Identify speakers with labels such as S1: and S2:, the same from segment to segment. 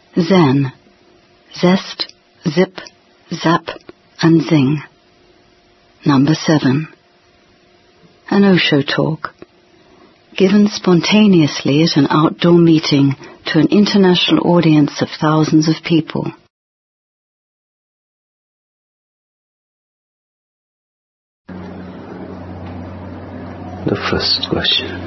S1: Zen, zest, zip, zap, and zing. Number 7. An Osho talk, given spontaneously at an outdoor meeting to an international audience of thousands of people.
S2: The first question.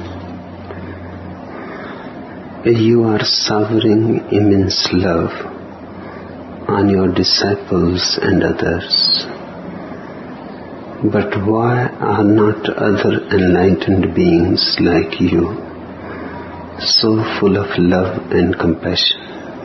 S2: You are showering immense love on your disciples and others. But why are not other enlightened beings like you so full of love and compassion?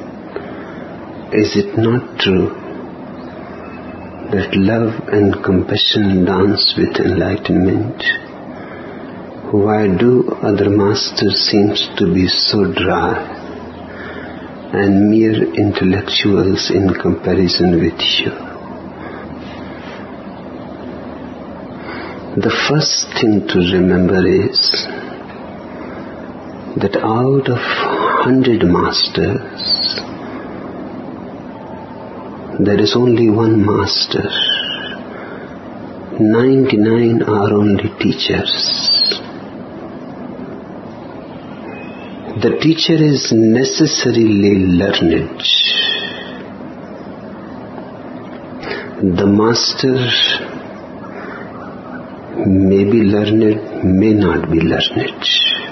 S2: Is it not true that love and compassion dance with enlightenment? Why do other masters seem to be so dry and mere intellectuals in comparison with you? The first thing to remember is that out of 100 masters, there is only one master. 99 are only teachers. The teacher is necessarily learned. The master may be learned, may not be learned.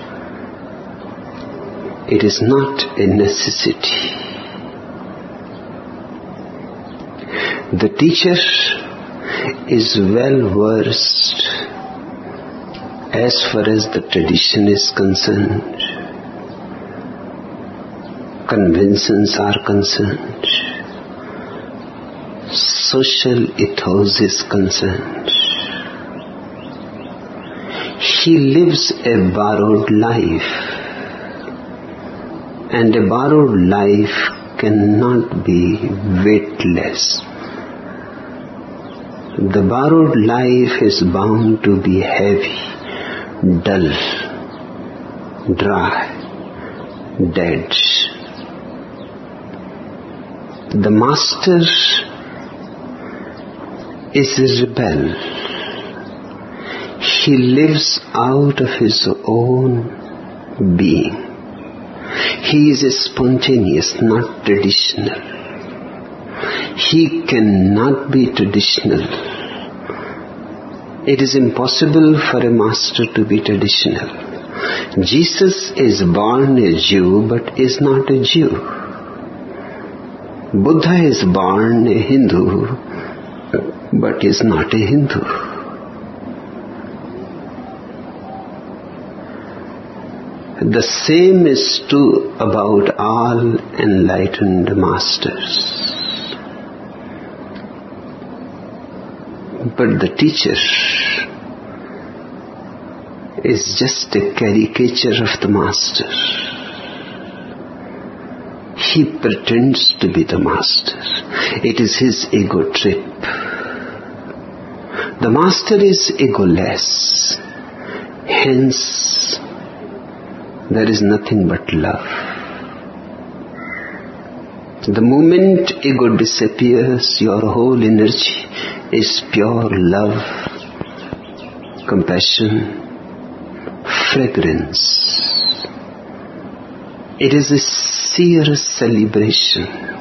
S2: It is not a necessity. The teacher is well versed as far as the tradition is concerned, conventions are concerned, social ethos is concerned. He lives a borrowed life, and a borrowed life cannot be weightless. The borrowed life is bound to be heavy, dull, dry, dead. The master is a rebel. He lives out of his own being. He is spontaneous, not traditional. He cannot be traditional. It is impossible for a master to be traditional. Jesus is born a Jew but is not a Jew. Buddha is born a Hindu but is not a Hindu. The same is true about all enlightened masters. But the teacher is just a caricature of the master. He pretends to be the master. It is his ego trip. The master is egoless. Hence, there is nothing but love. The moment ego disappears, your whole energy is pure love, compassion, fragrance. It is a sheer celebration,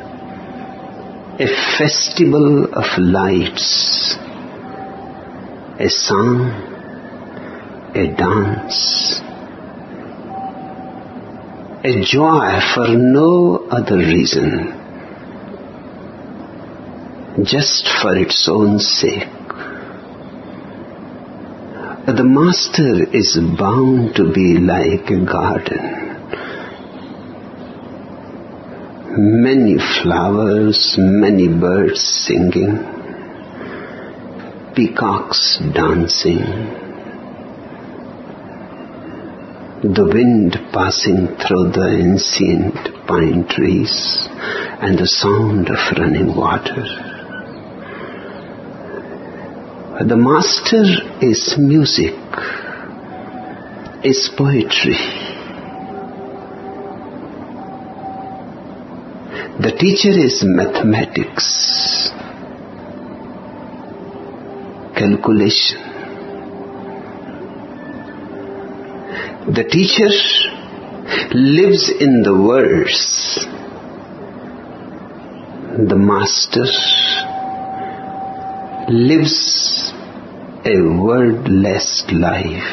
S2: a festival of lights, a song, a dance, a joy for no other reason, just for its own sake. The master is bound to be like a garden. Many flowers, many birds singing, peacocks dancing, the wind passing through the ancient pine trees, and the sound of running water. The master is music, is poetry. The teacher is mathematics, calculation. The teacher lives in the words. The master lives a wordless life.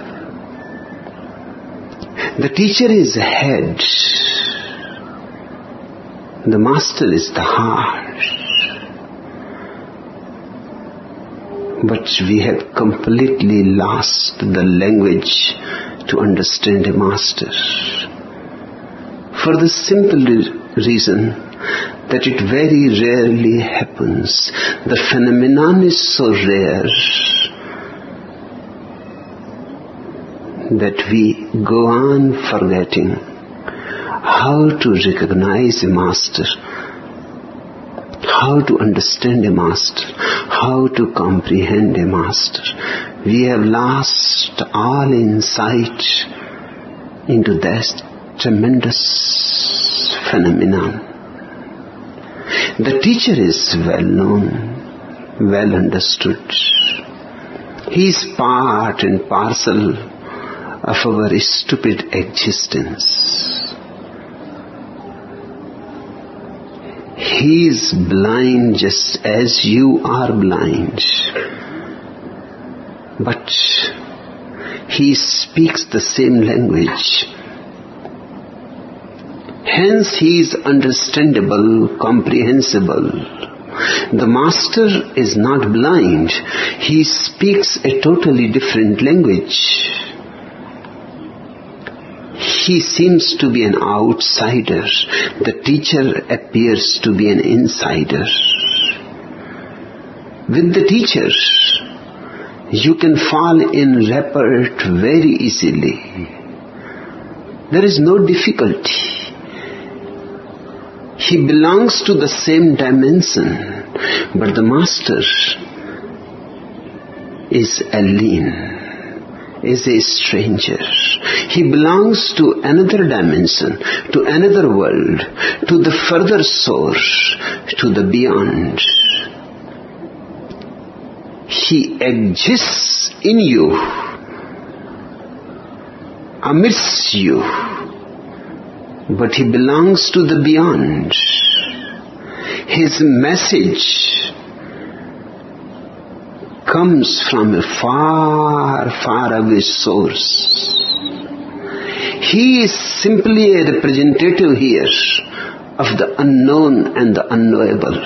S2: The teacher is the head. The master is the heart. But we have completely lost the language to understand a master. For the simple reason that it very rarely happens. The phenomenon is so rare that we go on forgetting how to recognize a master, how to understand a master, how to comprehend a master. We have lost all insight into that tremendous phenomenon. The teacher is well known, well understood. He is part and parcel of our stupid existence. He is blind just as you are blind. But he speaks the same language. Hence he is understandable, comprehensible. The master is not blind. He speaks a totally different language. He seems to be an outsider. The teacher appears to be an insider. With the teacher, you can fall in rapport very easily. There is no difficulty. He belongs to the same dimension, but the master is alien. Is a stranger. He belongs to another dimension, to another world, to the further source, to the beyond. He exists in you, amidst you, but he belongs to the beyond. His message comes from a far, far away source. He is simply a representative here of the unknown and the unknowable.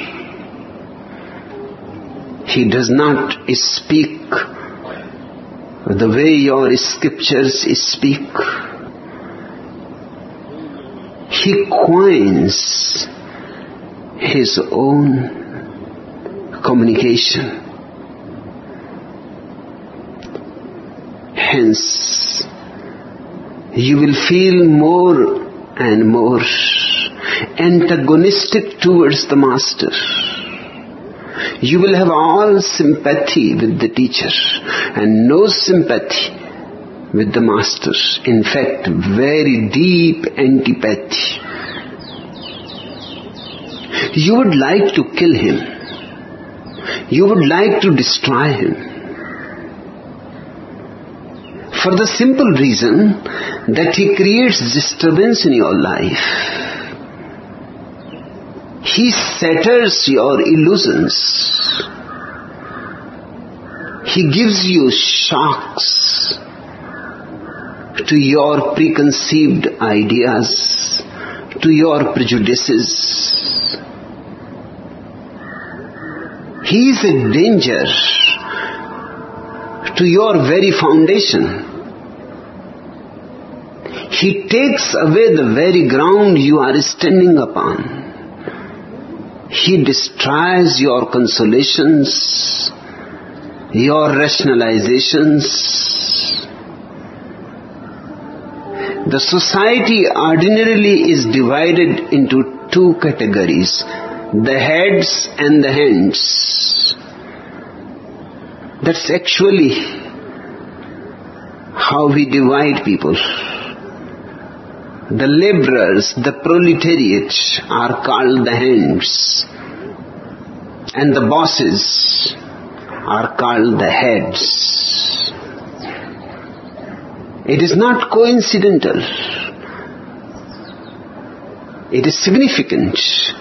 S2: He does not speak the way your scriptures speak. He coins his own communication. Hence, you will feel more and more antagonistic towards the master. You will have all sympathy with the teacher and no sympathy with the master. In fact, very deep antipathy. You would like to kill him. You would like to destroy him. For the simple reason that he creates disturbance in your life. He shatters your illusions. He gives you shocks to your preconceived ideas, to your prejudices. He is a danger to your very foundation. He takes away the very ground you are standing upon. He destroys your consolations, your rationalizations. The society ordinarily is divided into two categories, the heads and the hands. That's actually how we divide people. The laborers, the proletariat are called the hands, and the bosses are called the heads. It is not coincidental. It is significant.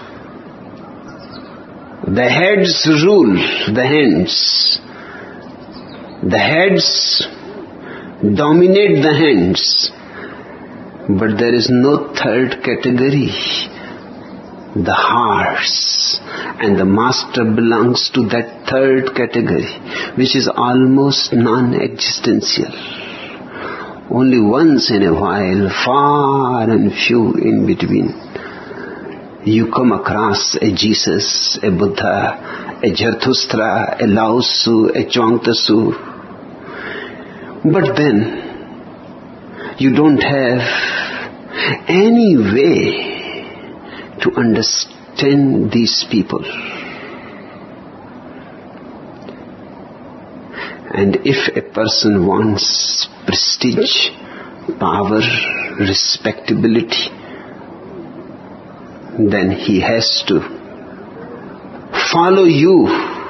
S2: The heads rule the hands. The heads dominate the hands. But there is no third category. The hearts. And the master belongs to that third category, which is almost non-existential. Only once in a while, far and few in between, you come across a Jesus, a Buddha, a Zarathustra, a Lao Tzu, a Chuang Tzu. But then, you don't have any way to understand these people. And if a person wants prestige, power, respectability, then he has to follow you.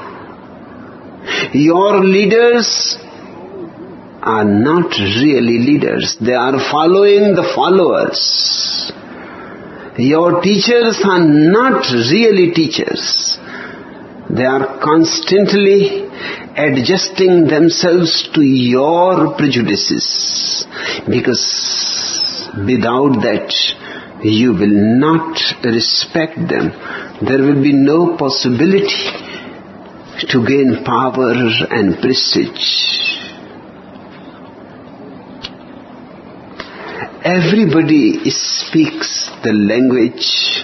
S2: Your leaders are not really leaders. They are following the followers. Your teachers are not really teachers. They are constantly adjusting themselves to your prejudices, because without that you will not respect them. There will be no possibility to gain power and prestige. Everybody speaks the language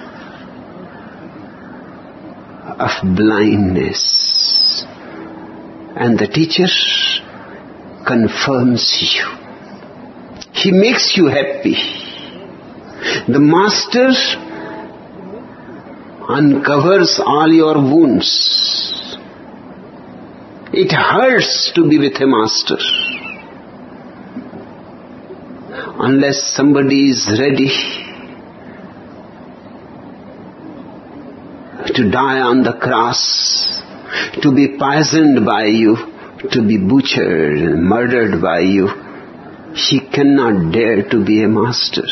S2: of blindness, and the teacher confirms you. He makes you happy. The master uncovers all your wounds. It hurts to be with a master. Unless somebody is ready to die on the cross, to be poisoned by you, to be butchered and murdered by you, he cannot dare to be a master.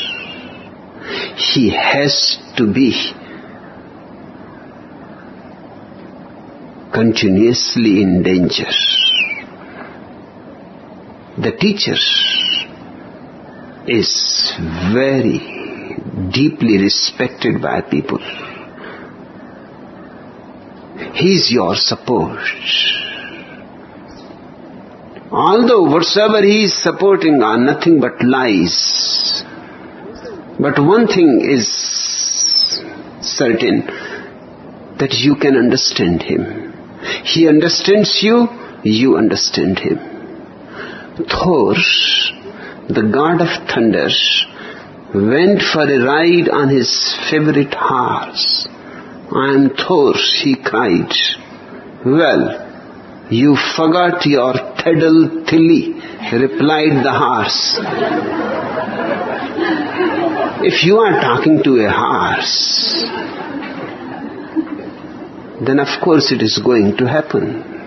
S2: He has to be continuously in danger. The teacher is very deeply respected by people. He is your support. Although whatsoever he is supporting are nothing but lies. But one thing is certain, that you can understand him. He understands you, you understand him. Thor, the god of thunder, went for a ride on his favorite horse. "I am Thor," he cried. "Well, you forgot your Tedal Tilly," replied the horse. If you are talking to a horse, then of course it is going to happen.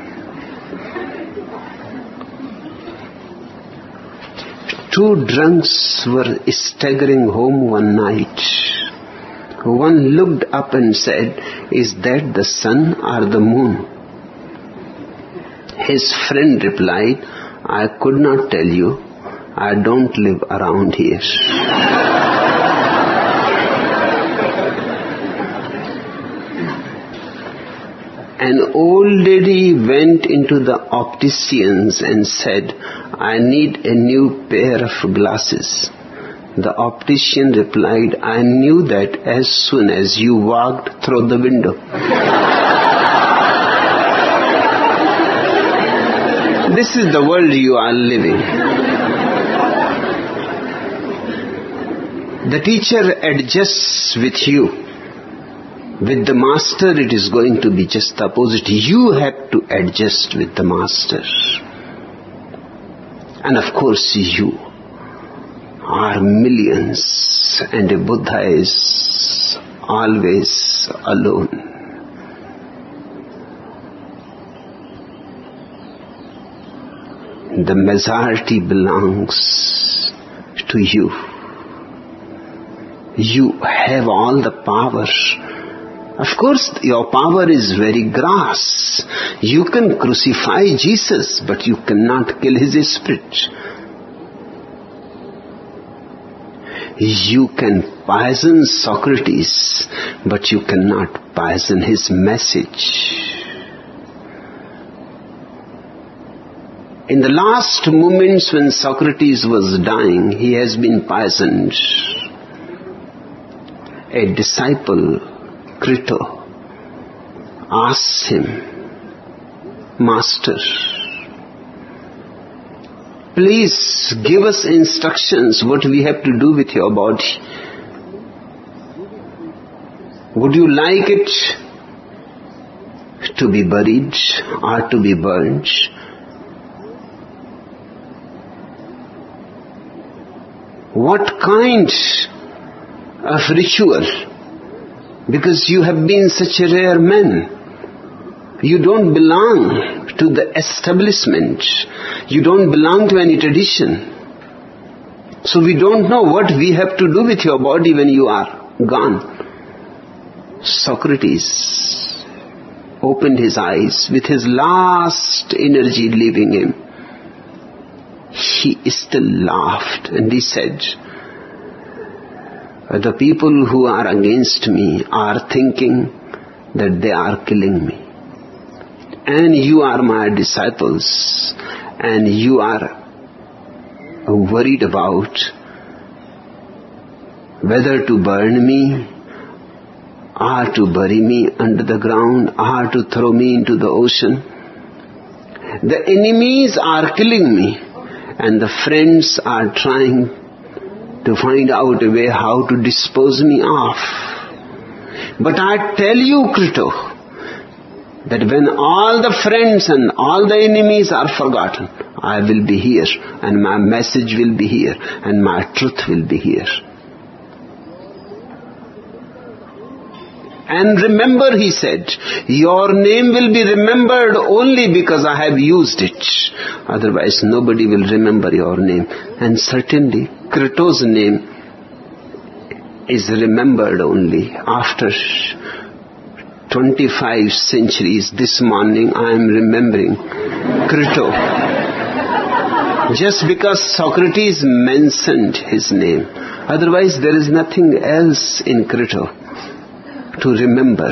S2: Two drunks were staggering home one night. One looked up and said, "Is that the sun or the moon?" His friend replied, "I could not tell you. I don't live around here." An old lady went into the optician's and said, "I need a new pair of glasses." The optician replied, "I knew that as soon as you walked through the window." This is the world you are living. The teacher adjusts with you. With the master, it is going to be just the opposite. You have to adjust with the master. And of course, you are millions, and a Buddha is always alone. The majority belongs to you. You have all the power. Of course, your power is very gross. You can crucify Jesus, but you cannot kill his spirit. You can poison Socrates, but you cannot poison his message. In the last moments when Socrates was dying, he has been poisoned. A disciple, Crito, asked him, Master, please give us instructions what we have to do with your body. Would you like it to be buried or to be burned? What kind of ritual? Because you have been such a rare man. You don't belong to the establishment. You don't belong to any tradition. So we don't know what we have to do with your body when you are gone. Socrates opened his eyes with his last energy leaving him. He still laughed and he said, the people who are against me are thinking that they are killing me. And you are my disciples, and you are worried about whether to burn me, or to bury me under the ground, or to throw me into the ocean. The enemies are killing me, and the friends are trying to find out a way how to dispose me off. But I tell you, Crito, that when all the friends and all the enemies are forgotten, I will be here, and my message will be here, and my truth will be here. And remember, he said, your name will be remembered only because I have used it. Otherwise, nobody will remember your name. And certainly, Crito's name is remembered only after 25 centuries. This morning, I am remembering Crito. Just because Socrates mentioned his name. Otherwise, there is nothing else in Crito to remember.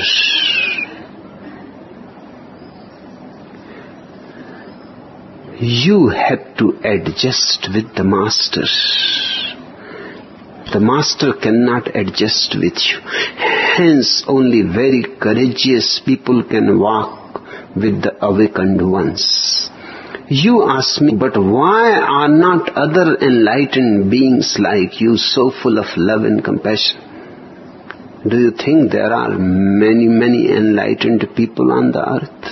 S2: You have to adjust with the Master. The Master cannot adjust with you. Hence, only very courageous people can walk with the awakened ones. You ask me, but why are not other enlightened beings like you so full of love and compassion? Do you think there are many, many enlightened people on the earth?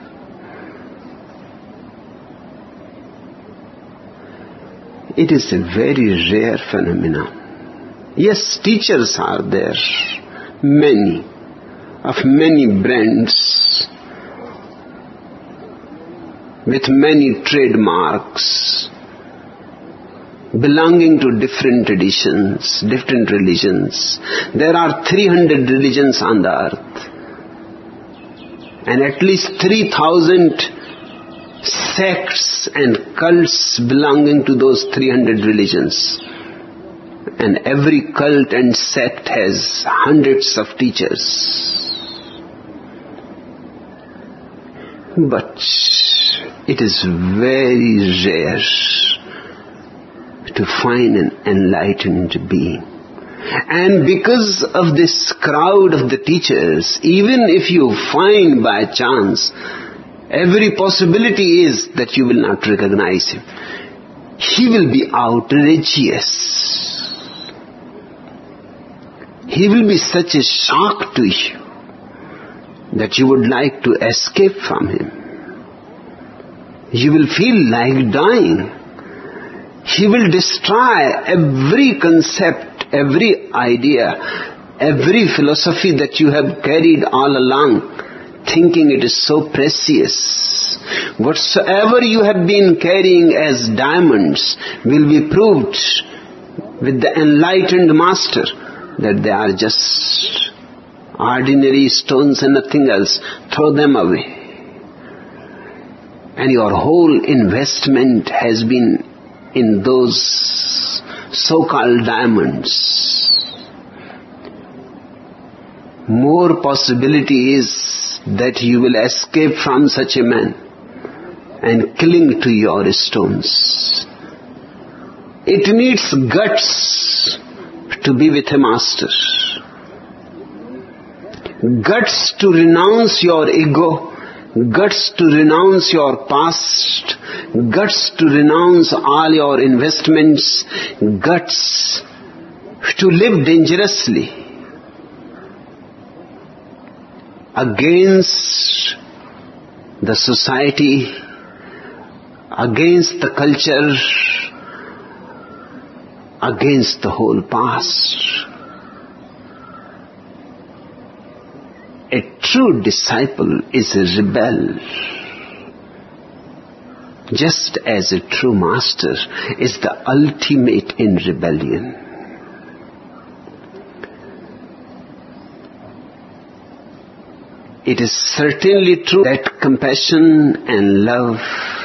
S2: It is a very rare phenomenon. Yes, teachers are there, many, of many brands, with many trademarks, belonging to different traditions, different religions. There are 300 religions on the earth, and at least 3,000 sects and cults belonging to those 300 religions. And every cult and sect has hundreds of teachers. But it is very rare to find an enlightened being. And because of this crowd of the teachers, even if you find by chance, every possibility is that you will not recognize him. He will be outrageous. He will be such a shock to you that you would like to escape from him. You will feel like dying. He will destroy every concept, every idea, every philosophy that you have carried all along, thinking it is so precious. Whatsoever you have been carrying as diamonds will be proved with the enlightened master that they are just ordinary stones and nothing else. Throw them away. And your whole investment has been in those so-called diamonds. More possibility is that you will escape from such a man and cling to your stones. It needs guts to be with a master. Guts to renounce your ego, guts to renounce your past, guts to renounce all your investments, guts to live dangerously against the society, against the culture, against the whole past. A true disciple is a rebel, just as a true master is the ultimate in rebellion. It is certainly true that compassion and love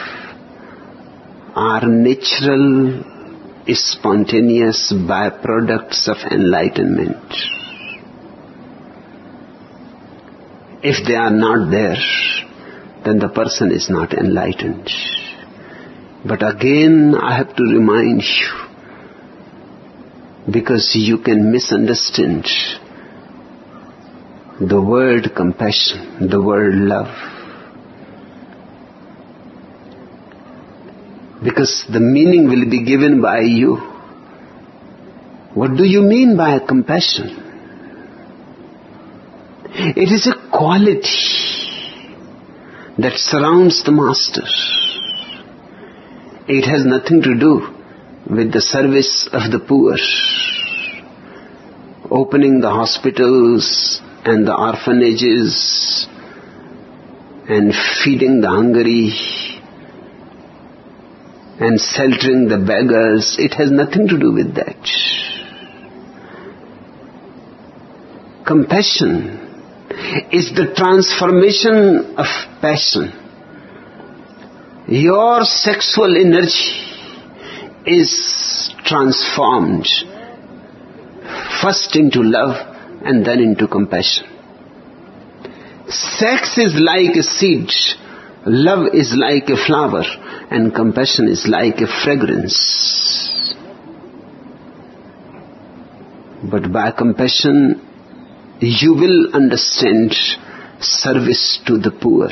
S2: are natural, spontaneous byproducts of enlightenment. If they are not there, then the person is not enlightened. But again, I have to remind you, because you can misunderstand the word compassion, the word love. Because the meaning will be given by you. What do you mean by compassion? It is a quality that surrounds the master. It has nothing to do with the service of the poor, opening the hospitals and the orphanages and feeding the hungry and sheltering the beggars. It has nothing to do with that. Compassion is the transformation of passion. Your sexual energy is transformed first into love and then into compassion. Sex is like a seed, love is like a flower, and compassion is like a fragrance. But by compassion, you will understand service to the poor.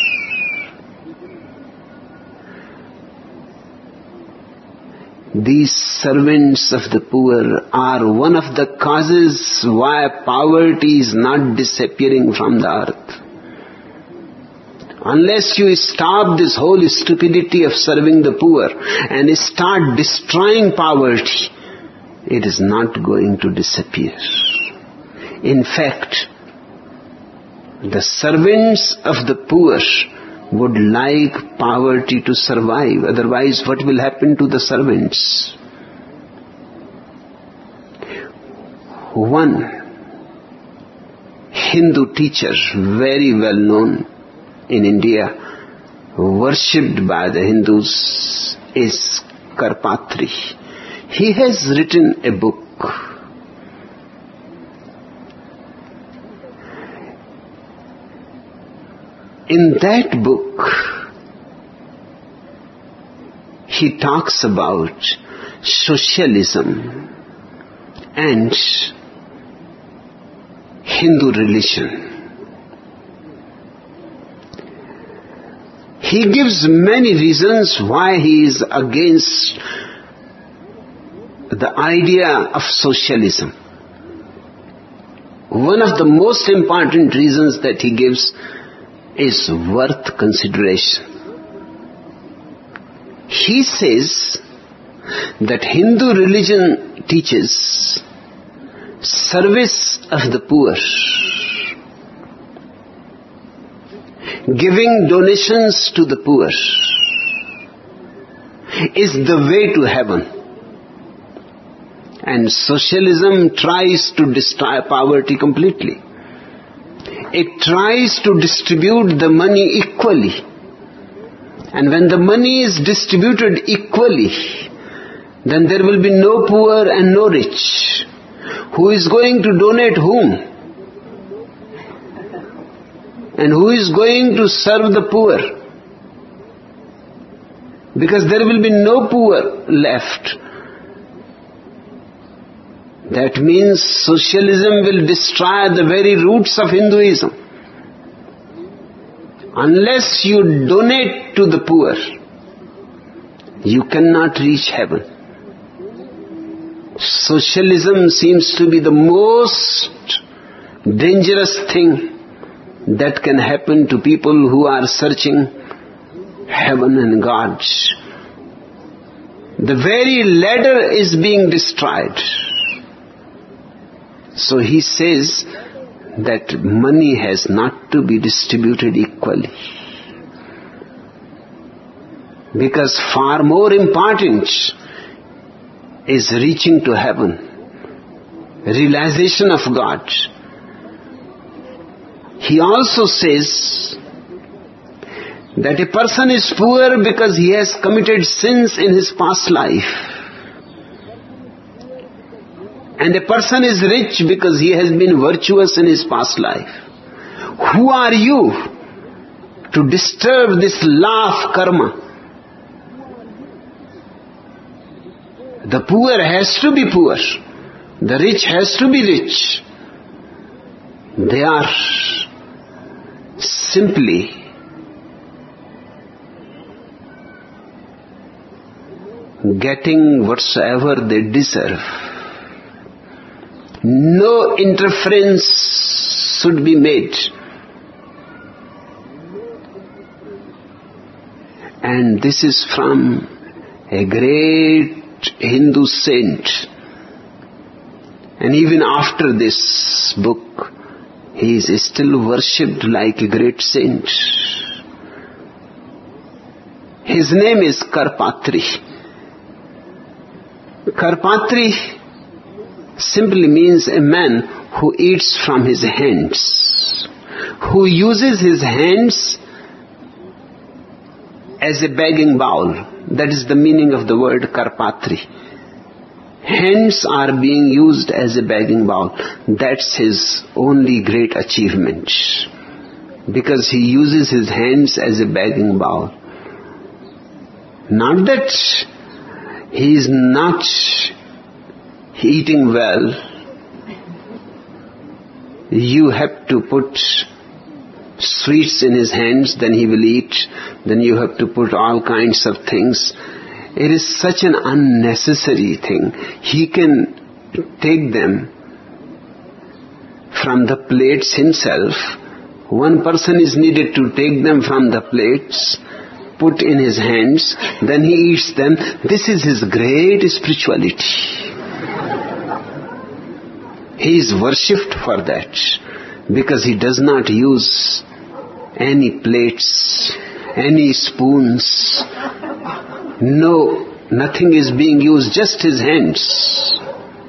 S2: These servants of the poor are one of the causes why poverty is not disappearing from the earth. Unless you stop this whole stupidity of serving the poor and start destroying poverty, it is not going to disappear. In fact, the servants of the poor would like poverty to survive. Otherwise, what will happen to the servants? One Hindu teacher, very well known in India, worshipped by the Hindus, is Karpatri. He has written a book. In that book, he talks about socialism and Hindu religion. He gives many reasons why he is against the idea of socialism. One of the most important reasons that he gives is worth consideration. He says that Hindu religion teaches service of the poor, giving donations to the poor is the way to heaven. And socialism tries to destroy poverty completely. It tries to distribute the money equally. And when the money is distributed equally, then there will be no poor and no rich. Who is going to donate whom? And who is going to serve the poor? Because there will be no poor left. That means socialism will destroy the very roots of Hinduism. Unless you donate to the poor, you cannot reach heaven. Socialism seems to be the most dangerous thing that can happen to people who are searching heaven and God. The very ladder is being destroyed. So he says that money has not to be distributed equally. Because far more important is reaching to heaven, realization of God. He also says that a person is poor because he has committed sins in his past life. And a person is rich because he has been virtuous in his past life. Who are you to disturb this law of karma? The poor has to be poor. The rich has to be rich. They are simply getting whatsoever they deserve. No interference should be made. And this is from a great Hindu saint. And even after this book, he is still worshipped like a great saint. His name is Karpatri. Karpatri simply means a man who eats from his hands, who uses his hands as a begging bowl. That is the meaning of the word Karpatri. Hands are being used as a begging bowl. That's his only great achievement, because he uses his hands as a begging bowl. Not that he is not eating well. You have to put sweets in his hands, then he will eat. Then you have to put all kinds of things. It is such an unnecessary thing. He can take them from the plates himself. One person is needed to take them from the plates, put in his hands, then he eats them. This is his great spirituality. He is worshipped for that, because he does not use any plates, any spoons. No, nothing is being used, just his hands.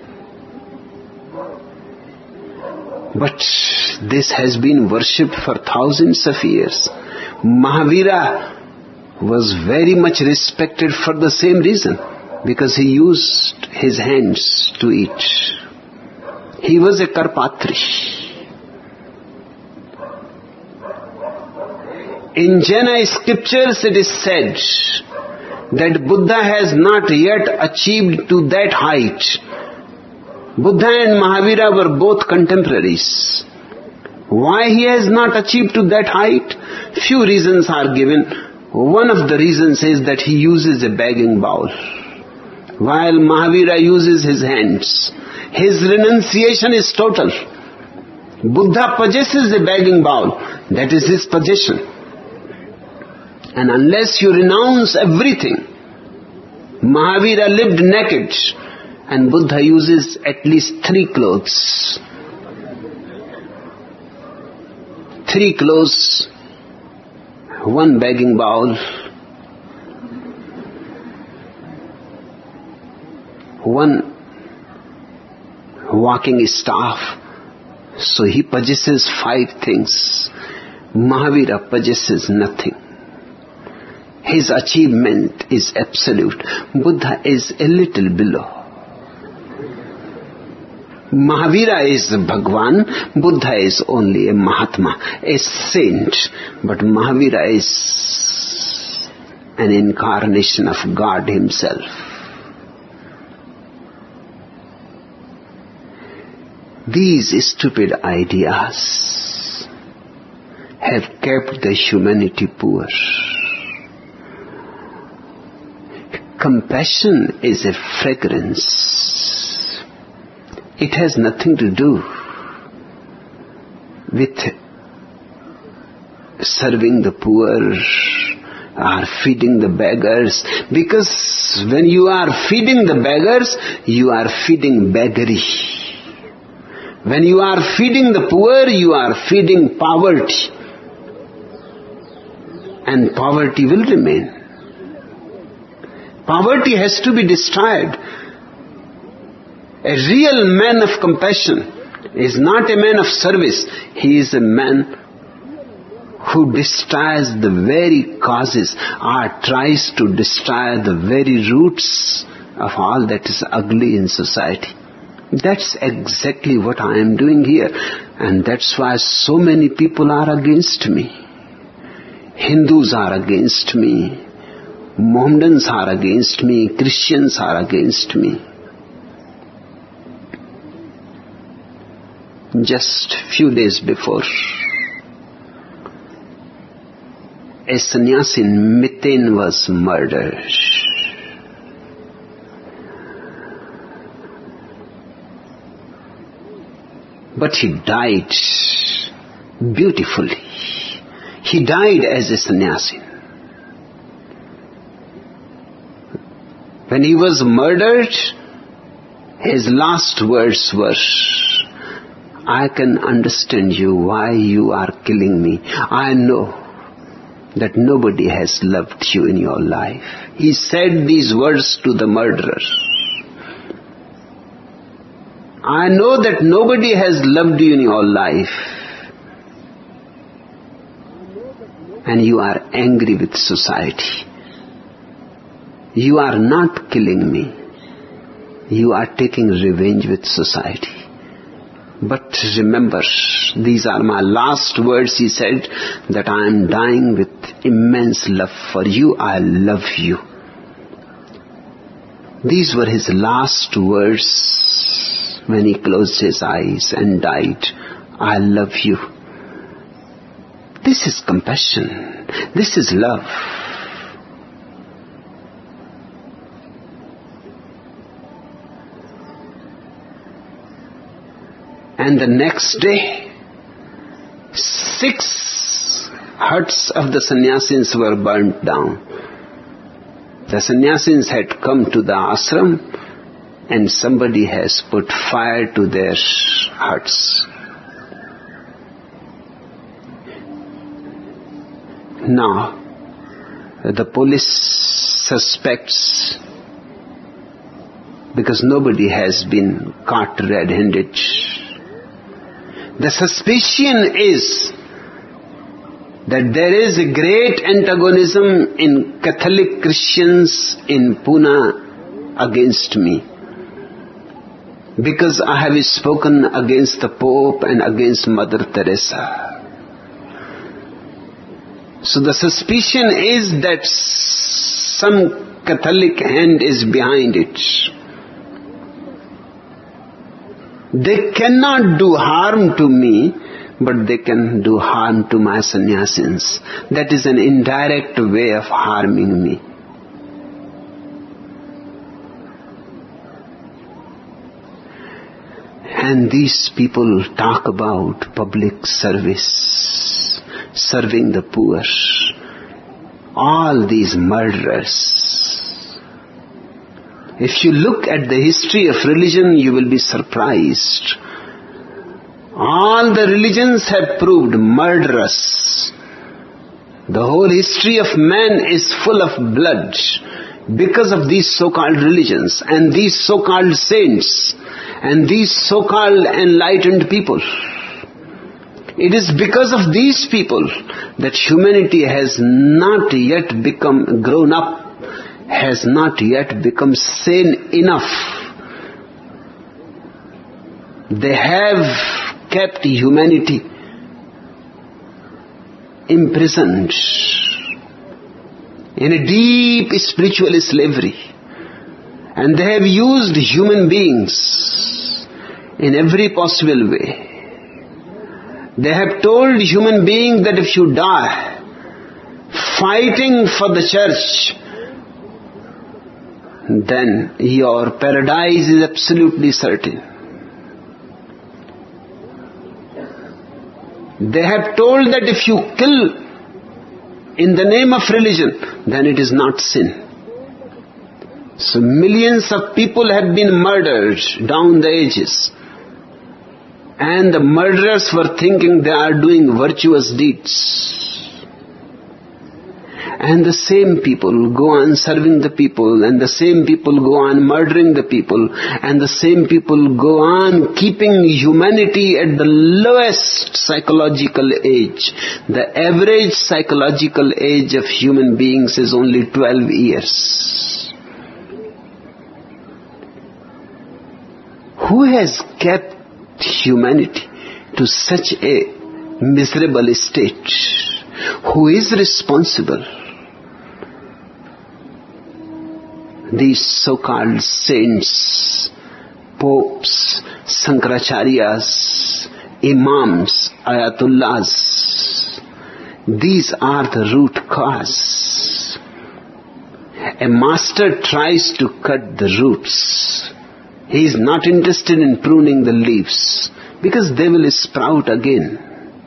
S2: But this has been worshipped for thousands of years. Mahavira was very much respected for the same reason, because he used his hands to eat. He was a Karpatri. In Jaina scriptures it is said that Buddha has not yet achieved to that height. Buddha and Mahavira were both contemporaries. Why he has not achieved to that height? Few reasons are given. One of the reasons is that he uses a begging bowl, while Mahavira uses his hands. His renunciation is total. Buddha possesses a begging bowl. That is his possession. And unless you renounce everything, Mahavira lived naked, and Buddha uses at least 3 clothes. 3 clothes, 1 begging bowl, 1 walking staff. So he possesses 5 things. Mahavira possesses nothing. His achievement is absolute. Buddha is a little below. Mahavira is Bhagwan, Buddha is only a Mahatma, a saint. But Mahavira is an incarnation of God himself. These stupid ideas have kept the humanity poor. Compassion is a fragrance. It has nothing to do with serving the poor or feeding the beggars, because when you are feeding the beggars, you are feeding beggary. When you are feeding the poor, you are feeding poverty. And poverty will remain. Poverty has to be destroyed. A real man of compassion is not a man of service. He is a man who destroys the very causes or tries to destroy the very roots of all that is ugly in society. That's exactly what I am doing here. And that's why so many people are against me. Hindus are against me. Mohammedans are against me. Christians are against me. Just few days before, a sannyasi in Mitten was murdered. But he died beautifully. He died as a sannyasi. When he was murdered, his last words were, "I can understand you, why you are killing me. I know that nobody has loved you in your life." He said these words to the murderer. I know that nobody has loved you in your life. And you are angry with society. You are not killing me. You are taking revenge with society. But remember, these are my last words, he said, that I am dying with immense love for you. I love you. These were his last words when he closed his eyes and died. I love you. This is compassion. This is love. And the next day, 6 huts of the sannyasins were burnt down. The sannyasins had come to the ashram, and somebody has put fire to their huts. Now, the police suspects, because nobody has been caught red-handed, the suspicion is that there is a great antagonism in Catholic Christians in Pune against me, because I have spoken against the Pope and against Mother Teresa. So the suspicion is that some Catholic hand is behind it. They cannot do harm to me, but they can do harm to my sannyasins. That is an indirect way of harming me. And these people talk about public service, serving the poor. All these murderers, If you look at the history of religion, you will be surprised. All the religions have proved murderous. The whole history of man is full of blood because of these so-called religions and these so-called saints and these so-called enlightened people. It is because of these people that humanity has not yet become grown up, has not yet become sane enough. They have kept humanity imprisoned in a deep spiritual slavery, and they have used human beings in every possible way. They have told human beings that if you die fighting for the church, then your paradise is absolutely certain. They have told that if you kill in the name of religion, then it is not sin. So millions of people have been murdered down the ages. And the murderers were thinking they are doing virtuous deeds. And the same people go on serving the people, and the same people go on murdering the people, and the same people go on keeping humanity at the lowest psychological age. The average psychological age of human beings is only 12 years. Who has kept humanity to such a miserable state? Who is responsible? These so-called saints, popes, Shankaracharyas, imams, ayatollahs. These are the root cause. A master tries to cut the roots. He is not interested in pruning the leaves, because they will sprout again.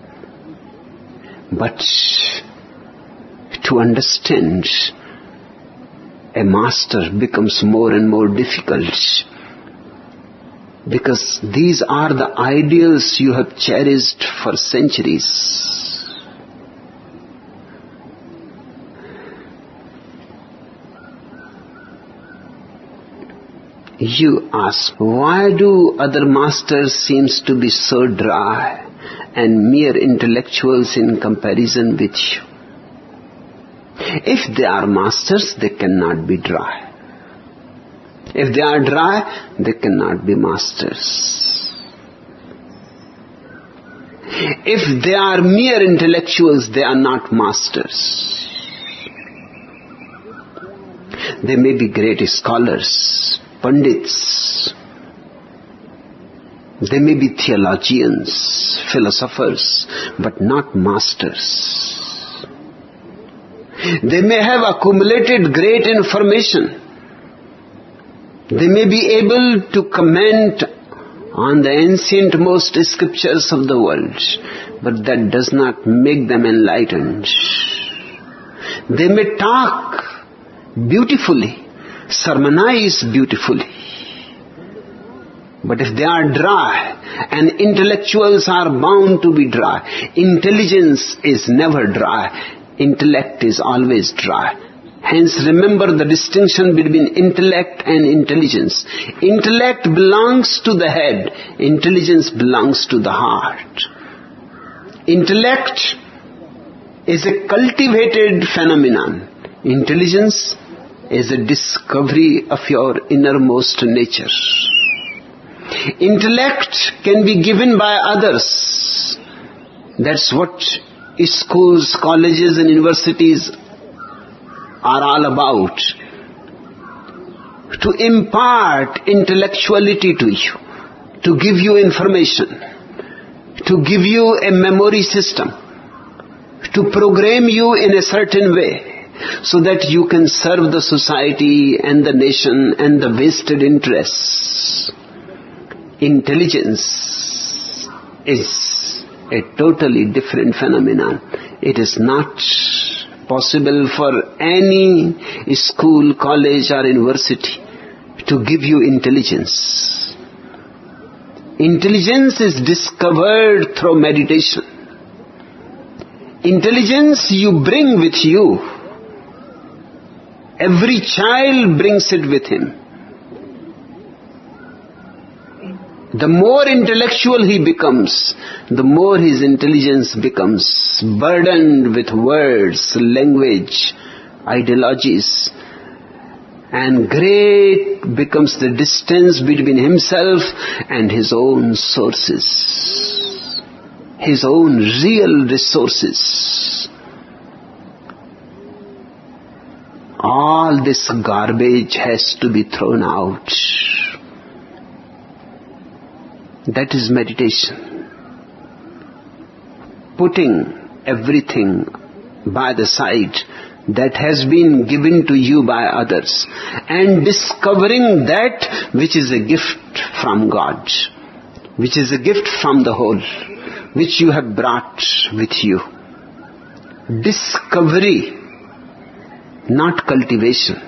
S2: But to understand a master becomes more and more difficult, because these are the ideals you have cherished for centuries. You ask, why do other masters seems to be so dry and mere intellectuals in comparison with you? If they are masters, they cannot be dry. If they are dry, they cannot be masters. If they are mere intellectuals, they are not masters. They may be great scholars, pandits. They may be theologians, philosophers, but not masters. They may have accumulated great information. They may be able to comment on the ancient-most scriptures of the world, but that does not make them enlightened. They may talk beautifully, sermonize beautifully, but if they are dry, and intellectuals are bound to be dry, intelligence is never dry. Intellect is always dry. Hence remember the distinction between intellect and intelligence. Intellect belongs to the head. Intelligence belongs to the heart. Intellect is a cultivated phenomenon. Intelligence is a discovery of your innermost nature. Intellect can be given by others. That's what schools, colleges and universities are all about. To impart intellectuality to you, to give you information, to give you a memory system, to program you in a certain way, so that you can serve the society and the nation and the vested interests. Intelligence is a totally different phenomenon. It is not possible for any school, college or university to give you intelligence. Intelligence is discovered through meditation. Intelligence you bring with you. Every child brings it with him. The more intellectual he becomes, the more his intelligence becomes burdened with words, language, ideologies. And great becomes the distance between himself and his own sources, his own real resources. All this garbage has to be thrown out. That is meditation. Putting everything by the side that has been given to you by others and discovering that which is a gift from God, which is a gift from the whole, which you have brought with you. Discovery, not cultivation.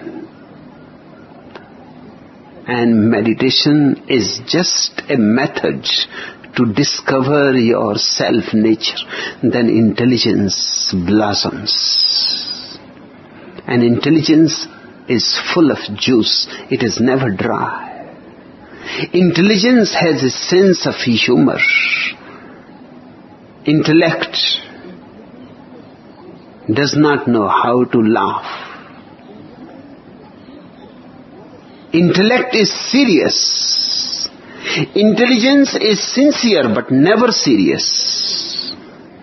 S2: And meditation is just a method to discover your self-nature. Then intelligence blossoms. And intelligence is full of juice. It is never dry. Intelligence has a sense of humor. Intellect does not know how to laugh. Intellect is serious. Intelligence is sincere but never serious.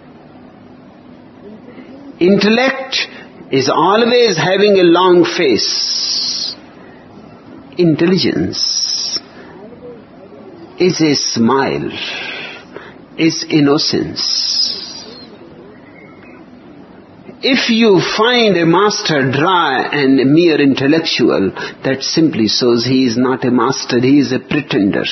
S2: Intellect is always having a long face. Intelligence is a smile, is innocence. If you find a master dry and a mere intellectual, that simply shows he is not a master, he is a pretender.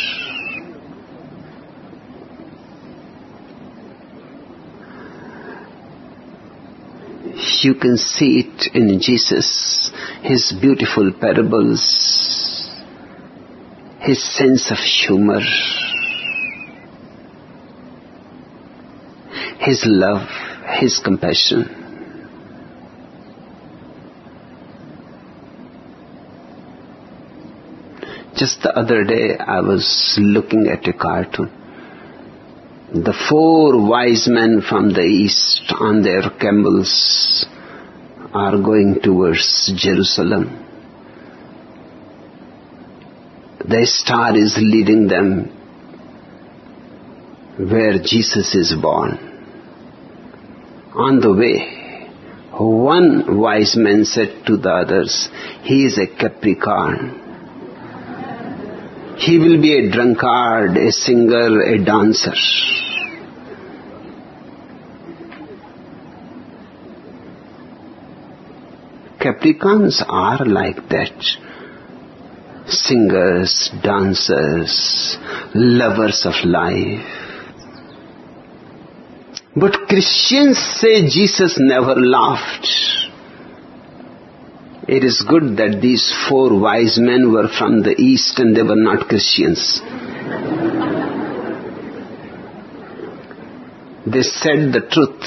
S2: You can see it in Jesus, his beautiful parables, his sense of humor, his love, his compassion. Just the other day I was looking at a cartoon. The 4 wise men from the east on their camels are going towards Jerusalem. The star is leading them where Jesus is born. On the way, one wise man said to the others, he is a Capricorn. He will be a drunkard, a singer, a dancer. Capricorns are like that. Singers, dancers, lovers of life. But Christians say Jesus never laughed. It is good that these 4 wise men were from the east and they were not Christians. They said the truth,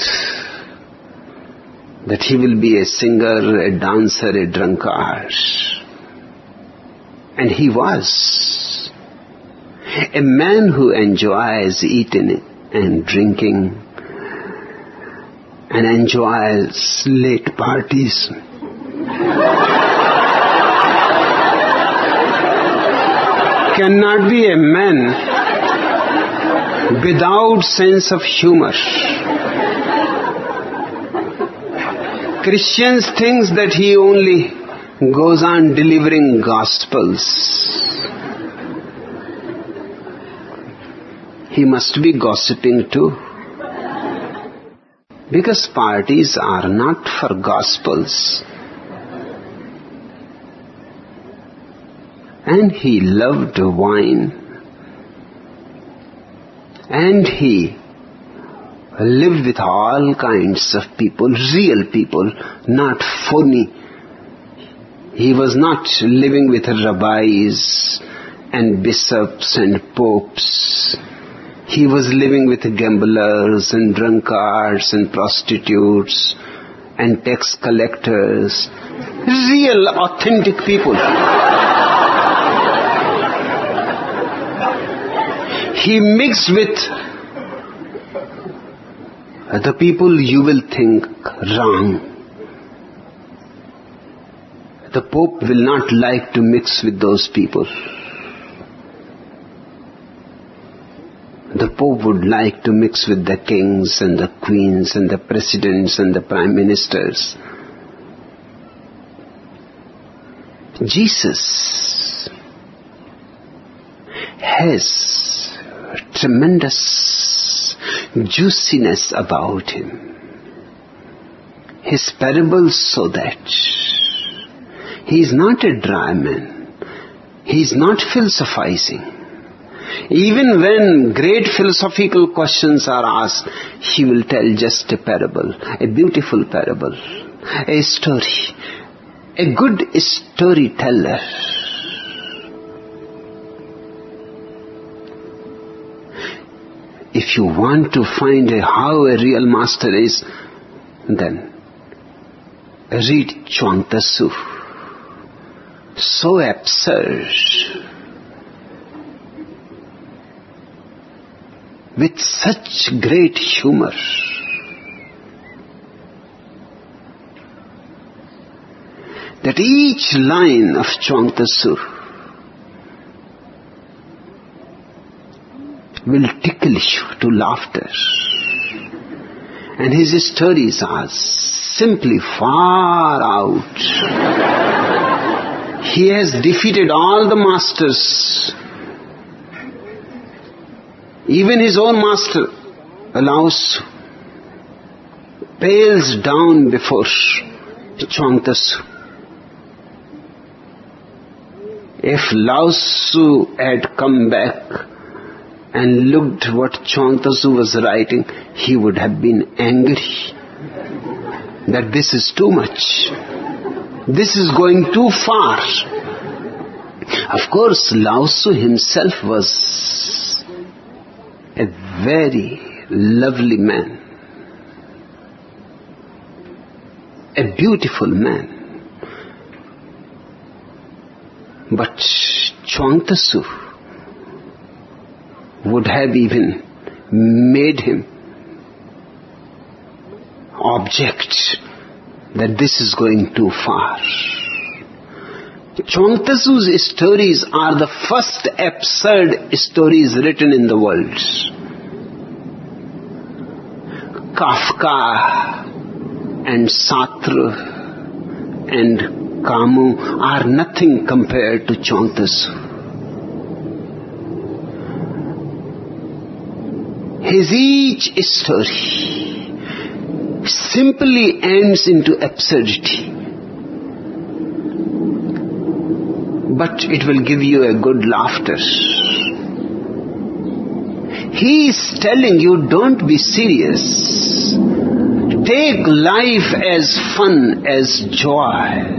S2: that he will be a singer, a dancer, a drunkard. And he was. A man who enjoys eating and drinking and enjoys late parties. Cannot be a man without sense of humor. Christians think that he only goes on delivering gospels. He must be gossiping too. Because parties are not for gospels. And he loved wine. And he lived with all kinds of people, real people, not phony He was not living with rabbis and bishops and popes. He was living with gamblers and drunkards and prostitutes and tax collectors. Real, authentic people. He mixed with the people you will think wrong. The Pope will not like to mix with those people. The Pope would like to mix with the kings and the queens and the presidents and the prime ministers. Jesus has tremendous juiciness about him. His parables show that. He is not a dry man. He is not philosophizing. Even when great philosophical questions are asked, he will tell just a parable, a beautiful parable, a story, a good storyteller. If you want to find how a real master is, then read Chuang Tzu. So absurd, with such great humor. That each line of Chuang Tzu will tickle you to laughter. And his stories are simply far out. He has defeated all the masters. Even his own master, Lao Tzu, pales down before Chuang Tzu. If Lao Tzu had come back and looked what Chuang Tzu was writing, he would have been angry that this is too much. This is going too far. Of course, Lao Tzu himself was a very lovely man, a beautiful man. But Chuang Tzu would have even made him object that this is going too far. Chuang Tzu's stories are the first absurd stories written in the world. Kafka and Sartre and Camus are nothing compared to Chuang Tzu. His each story simply ends into absurdity. But it will give you a good laughter. He is telling you, don't be serious. Take life as fun, as joy.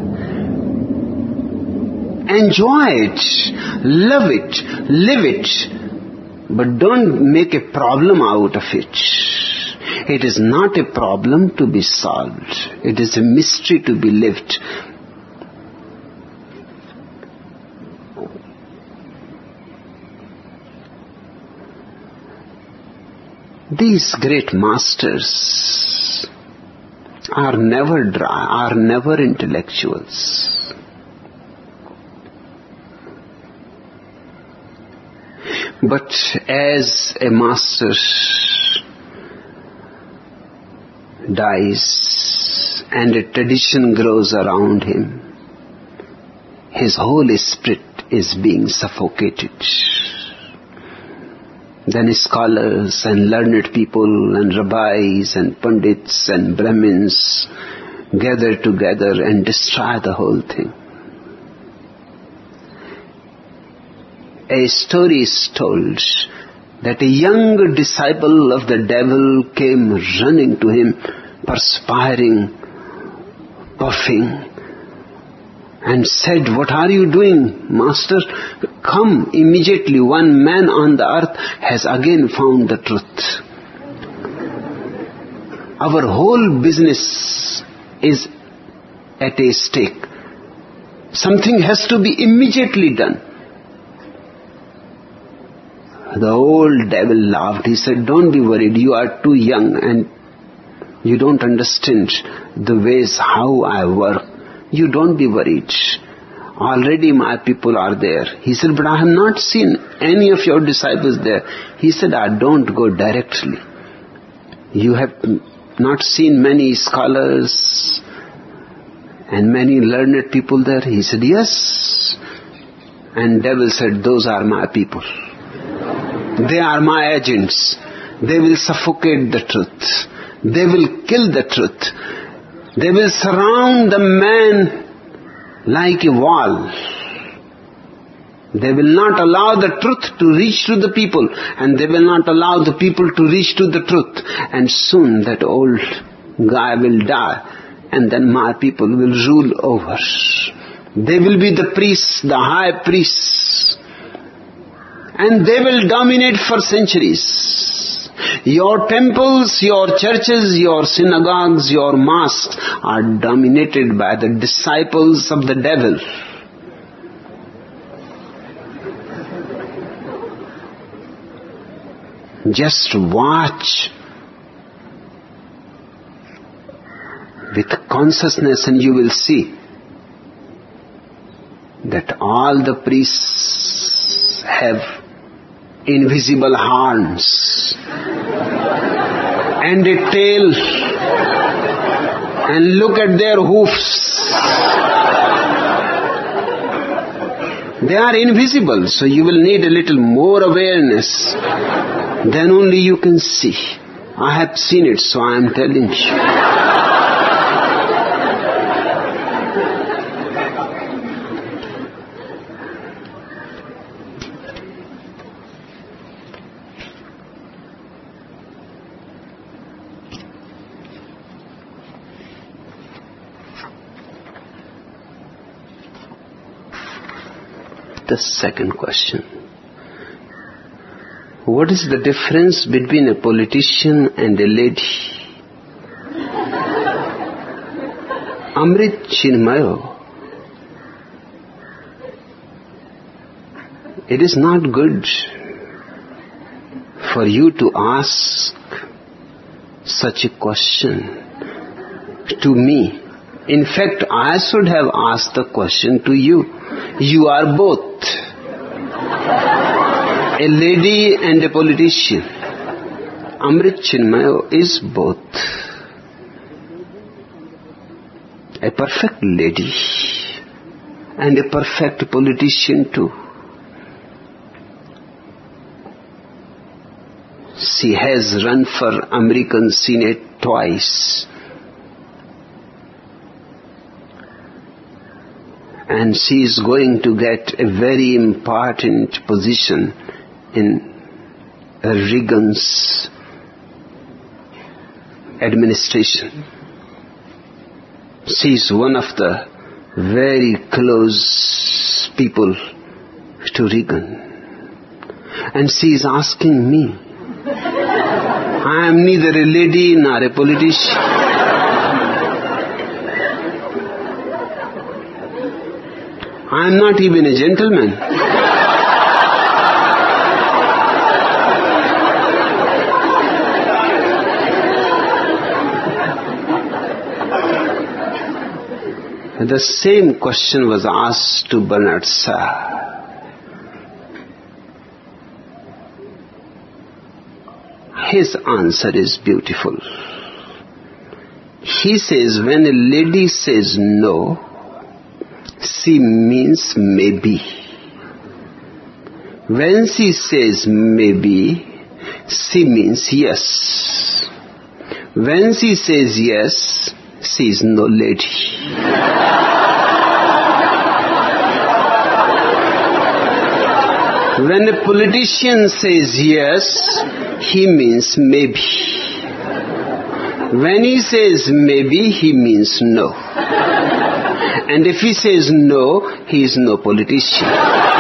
S2: Enjoy it, love it, live it, but don't make a problem out of it. It is not a problem to be solved. It is a mystery to be lived. These great masters are never dry, are never intellectuals. But as a master dies and a tradition grows around him, his whole spirit is being suffocated. Then scholars and learned people and rabbis and pundits and Brahmins gather together and destroy the whole thing. A story is told that a young disciple of the devil came running to him, perspiring, puffing, and said, "What are you doing, Master? Come immediately. One man on the earth has again found the truth." Our whole business is at a stake. Something has to be immediately done. The old devil laughed. He said, "Don't be worried. You are too young and you don't understand the ways how I work. You don't be worried. Already my people are there." He said, "But I have not seen any of your disciples there." He said, "I don't go directly. You have not seen many scholars and many learned people there?" He said, "Yes." And devil said, "Those are my people. They are my agents. They will suffocate the truth. They will kill the truth. They will surround the man like a wall. They will not allow the truth to reach to the people, and they will not allow the people to reach to the truth. And soon that old guy will die, and then my people will rule over. They will be the priests, the high priests, and they will dominate for centuries. Your temples, your churches, your synagogues, your mosques are dominated by the disciples of the devil. Just watch with consciousness and you will see that all the priests have invisible horns and a tail, and look at their hoofs. They are invisible, so you will need a little more awareness. Then only you can see. I have seen it, so I am telling you. The second question. What is the difference between a politician and a lady? Amrit Chinmayo. It is not good for you to ask such a question to me. In fact, I should have asked the question to you. You are both a lady and a politician. Amrit Chinmayo is both. A perfect lady and a perfect politician too. She has run for American Senate twice. And she is going to get a very important position in Reagan's administration. She is one of the very close people to Reagan. And she is asking me. I am neither a lady nor a politician. I am not even a gentleman. The same question was asked to Bernard Shaw. His answer is beautiful. He says, when a lady says no, she means maybe. When she says maybe, she means yes. When she says yes, she is no lady. When a politician says yes, he means maybe. When he says maybe, he means no. And if he says no, he is no politician.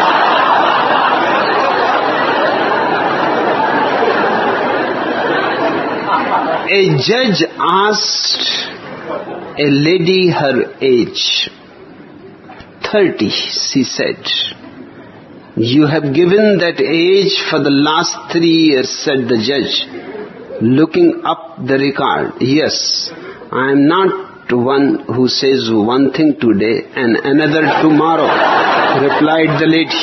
S2: A judge asked a lady her age. 30, she said. You have given that age for the last 3 years, said the judge, looking up the record. Yes, I am not one who says one thing today and another tomorrow, replied the lady.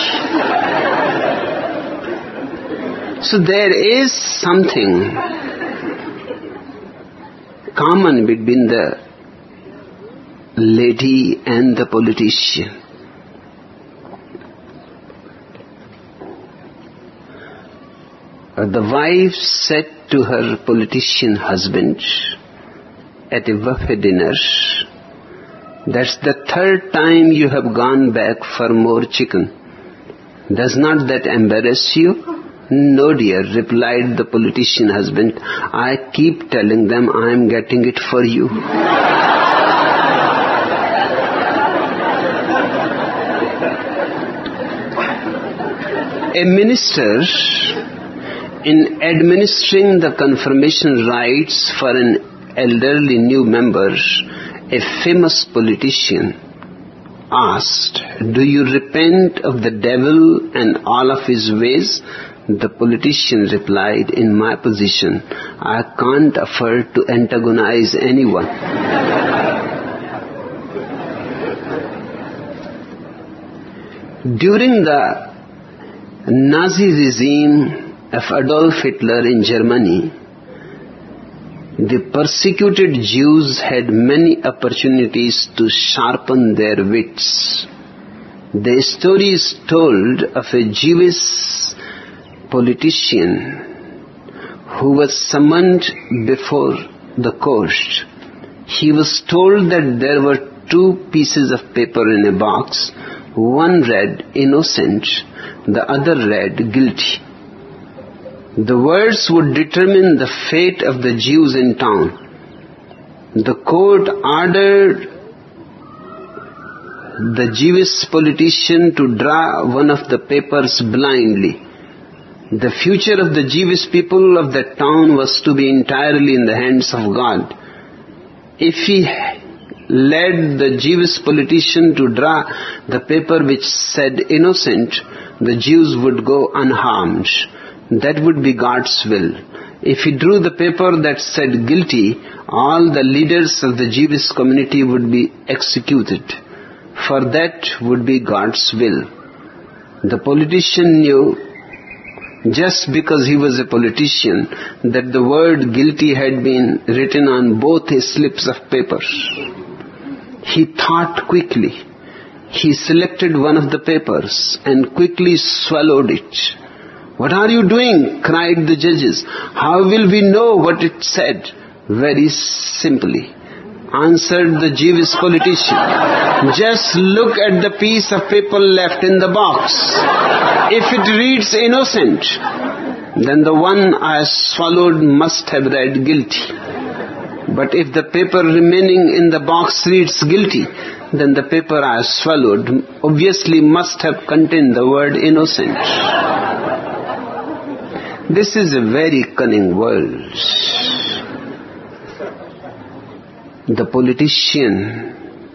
S2: So there is something common between the lady and the politician. The wife said to her politician husband at a buffet dinner, that's the 3rd time you have gone back for more chicken. Does not that embarrass you? No, dear, replied the politician husband. I keep telling them I am getting it for you. A minister, in administering the confirmation rites for an elderly new member, a famous politician asked, do you repent of the devil and all of his ways? The politician replied, in my position, I can't afford to antagonize anyone. During the Nazi regime of Adolf Hitler in Germany, the persecuted Jews had many opportunities to sharpen their wits. The story is told of a Jewish politician who was summoned before the court. He was told that there were 2 pieces of paper in a box. One read innocent, the other read guilty. The words would determine the fate of the Jews in town. The court ordered the Jewish politician to draw one of the papers blindly. The future of the Jewish people of that town was to be entirely in the hands of God. If he led the Jewish politician to draw the paper which said innocent, the Jews would go unharmed. That would be God's will. If he drew the paper that said guilty, all the leaders of the Jewish community would be executed. For that would be God's will. The politician knew, just because he was a politician, that the word guilty had been written on both his slips of paper. He thought quickly. He selected one of the papers and quickly swallowed it. What are you doing? Cried the judges. How will we know what it said? Very simply, answered the Jewish politician. Just look at the piece of paper left in the box. If it reads innocent, then the one I swallowed must have read guilty. But if the paper remaining in the box reads guilty, then the paper I swallowed obviously must have contained the word innocent. This is a very cunning world. The politician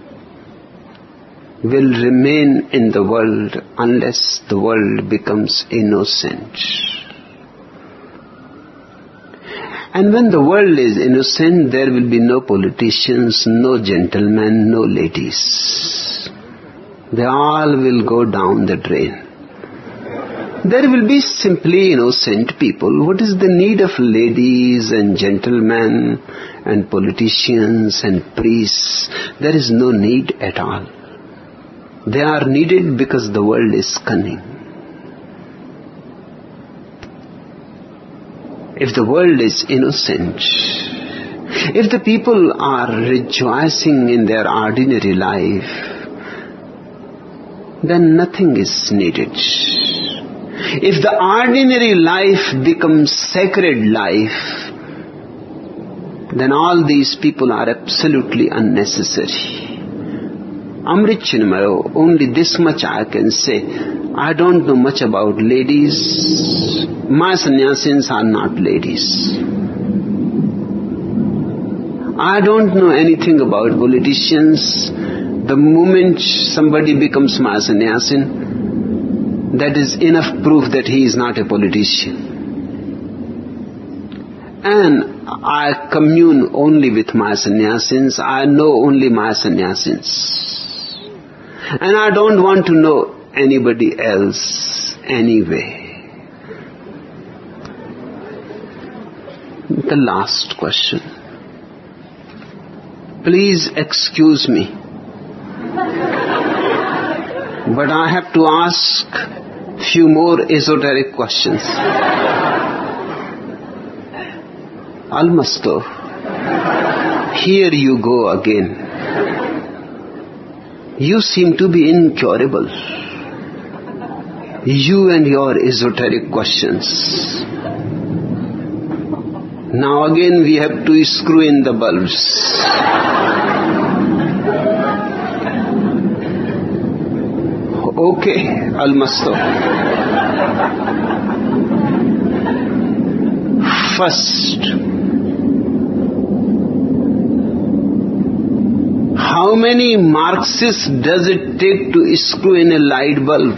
S2: will remain in the world unless the world becomes innocent. And when the world is innocent, there will be no politicians, no gentlemen, no ladies. They all will go down the drain. There will be simply innocent people. What is the need of ladies and gentlemen and politicians and priests? There is no need at all. They are needed because the world is cunning. If the world is innocent, if the people are rejoicing in their ordinary life, then nothing is needed. If the ordinary life becomes sacred life, then all these people are absolutely unnecessary. Amrit Chinmayo, only this much I can say. I don't know much about ladies. My sannyasins are not ladies. I don't know anything about politicians. The moment somebody becomes my sannyasin, that is enough proof that he is not a politician. And I commune only with my sannyasins. I know only my sannyasins. And I don't want to know anybody else anyway. The last question. Please excuse me, but I have to ask few more esoteric questions. Almasto, here you go again. You seem to be incurable. You and your esoteric questions. Now again we have to screw in the bulbs. Okay, Almasto. First, how many Marxists does it take to screw in a light bulb?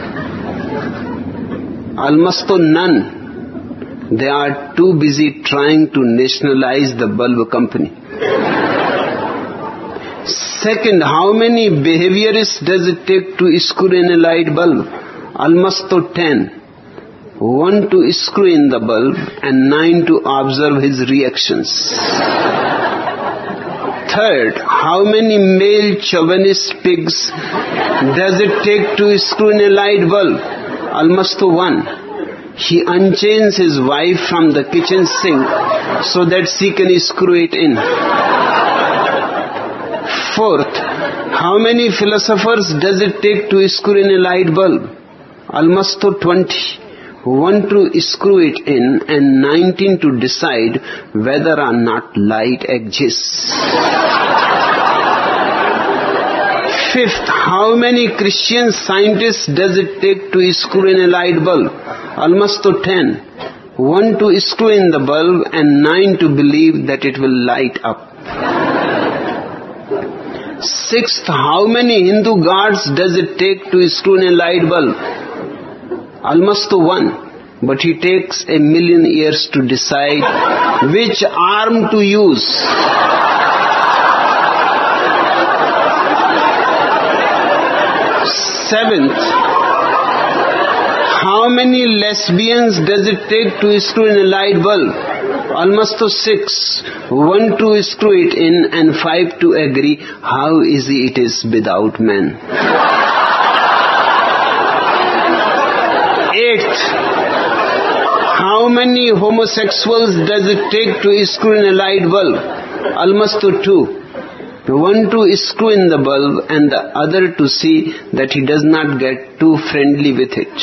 S2: Almasto none. They are too busy trying to nationalize the bulb company. Second, how many behaviorists does it take to screw in a light bulb? Almasto 10. 1 to screw in the bulb and 9 to observe his reactions. Third, how many male chauvinist pigs does it take to screw in a light bulb? Almasto 1. He unchains his wife from the kitchen sink so that she can screw it in. Fourth, how many philosophers does it take to screw in a light bulb? Almasto 20. 1 to screw it in and 19 to decide whether or not light exists. Fifth, how many Christian scientists does it take to screw in a light bulb? Almasto 10. 1 to screw in the bulb and 9 to believe that it will light up. Sixth, how many Hindu gods does it take to screw in a light bulb? Almasto 1. But he takes 1,000,000 years to decide which arm to use. Seventh, how many lesbians does it take to screw in a light bulb? Almasto 6. 1 to screw it in and 5 to agree how easy it is without men. Eighth, how many homosexuals does it take to screw in a light bulb? Almasto 2. 1 to screw in the bulb and the other to see that he does not get too friendly with it.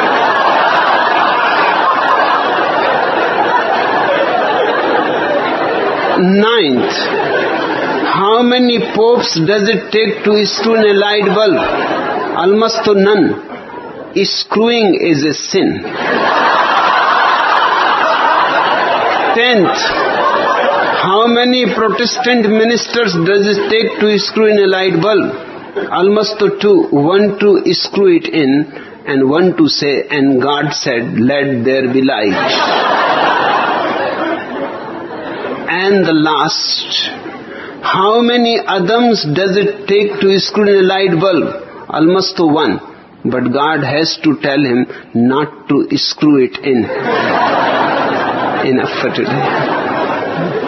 S2: Ninth, how many popes does it take to screw in a light bulb? Almasto none. Screwing is a sin. 10th, how many Protestant ministers does it take to screw in a light bulb? Almasto 2. 1 to screw it in and 1 to say, and God said, let there be light. And the last, how many Adams does it take to screw in a light bulb? Almasto 1. But God has to tell him not to screw it in. Enough for today.